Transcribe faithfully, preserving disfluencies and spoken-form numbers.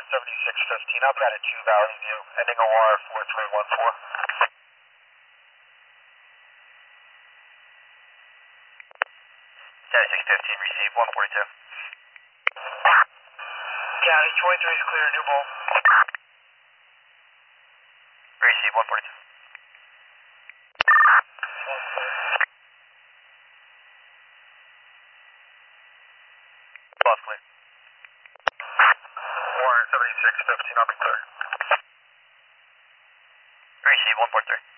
seventy-six fifteen, I'll got a two Valley View, ending O R four three one four. seventy-six fifteen, receive one forty-two. County twenty-three is clear, New Bowl. Receive one forty-two. Boss clear. Warren seventy-six fifteen, I'll be clear. Receive one forty-three.